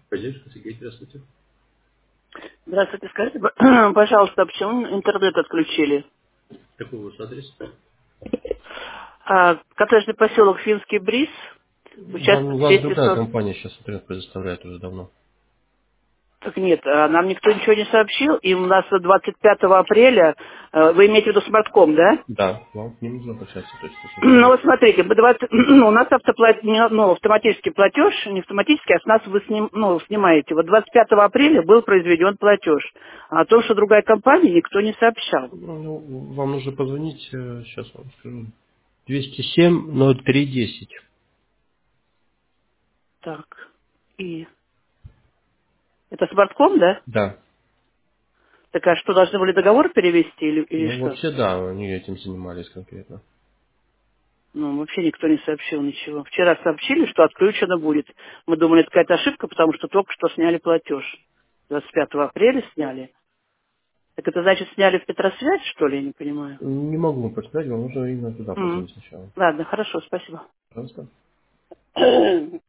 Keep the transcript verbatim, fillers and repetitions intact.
Поддержка, Сергей, здравствуйте. Здравствуйте, скажите, пожалуйста, а почему интернет отключили? Какой у вас адрес? А, коттеджный поселок Финский Бриз, Вам, участок вам другая двести сорок. компания сейчас интернет предоставляет уже давно. Так нет, а нам никто ничего не сообщил, и у нас двадцать пятого апреля, э, вы имеете в виду смартком, да? Да, вам не нужно обращаться, то есть с Ну интернетом. вот смотрите, мы двадцать у нас автоплат... не- ну, автоматический платеж, не автоматический, а с нас вы сним- ну, снимаете. Вот двадцать пятого апреля был произведен платеж. А о том, что другая компания, никто не сообщал. Ну, ну, вам нужно позвонить, э, сейчас вам скажу, двести семь ноль три десять. Так, и это смартком, да? Да. Так а что, должны были договор перевести или, или Ну, что? вообще, да, они этим занимались конкретно. Ну, вообще никто не сообщил ничего. Вчера сообщили, что отключено будет. Мы думали, это какая-то ошибка, потому что только что сняли платеж. двадцать пятого апреля сняли. Так это значит, сняли в Петросвязь, что ли, я не понимаю? Не могу вам подсказать, вам нужно именно туда М. позвонить сначала. Ладно, хорошо, спасибо. Пожалуйста.